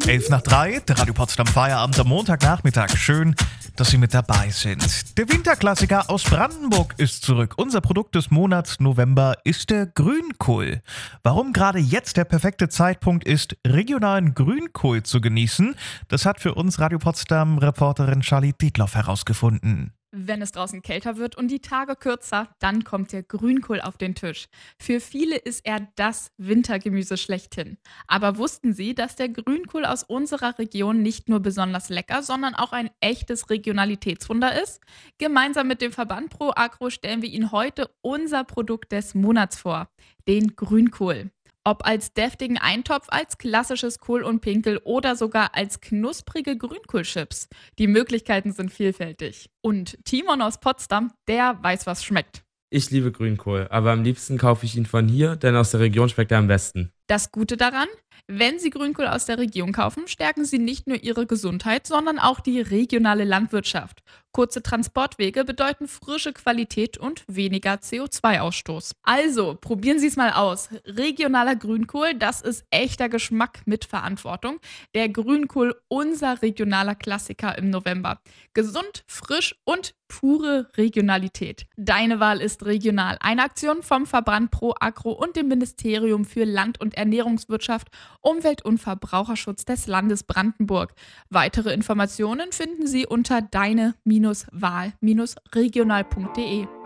11 nach 3, der Radio Potsdam Feierabend am Montagnachmittag. Schön, dass Sie mit dabei sind. Der Winterklassiker aus Brandenburg ist zurück. Unser Produkt des Monats November ist der Grünkohl. Warum gerade jetzt der perfekte Zeitpunkt ist, regionalen Grünkohl zu genießen, das hat für uns Radio Potsdam-Reporterin Charlie Dietloff herausgefunden. Wenn es draußen kälter wird und die Tage kürzer, dann kommt der Grünkohl auf den Tisch. Für viele ist er das Wintergemüse schlechthin. Aber wussten Sie, dass der Grünkohl aus unserer Region nicht nur besonders lecker, sondern auch ein echtes Regionalitätswunder ist? Gemeinsam mit dem Verband Pro Agro stellen wir Ihnen heute unser Produkt des Monats vor, den Grünkohl. Ob als deftigen Eintopf, als klassisches Kohl und Pinkel oder sogar als knusprige Grünkohlchips. Die Möglichkeiten sind vielfältig. Und Timon aus Potsdam, der weiß, was schmeckt. Ich liebe Grünkohl, aber am liebsten kaufe ich ihn von hier, denn aus der Region schmeckt er am besten. Das Gute daran, wenn Sie Grünkohl aus der Region kaufen, stärken Sie nicht nur Ihre Gesundheit, sondern auch die regionale Landwirtschaft. Kurze Transportwege bedeuten frische Qualität und weniger CO2-Ausstoß. Also, probieren Sie es mal aus. Regionaler Grünkohl, das ist echter Geschmack mit Verantwortung. Der Grünkohl, unser regionaler Klassiker im November. Gesund, frisch und pure Regionalität. Deine Wahl ist regional. Eine Aktion vom Verband Pro Agro und dem Ministerium für Land- und Ernährungswirtschaft, Umwelt- und Verbraucherschutz des Landes Brandenburg. Weitere Informationen finden Sie unter deine-wahl-regional.de.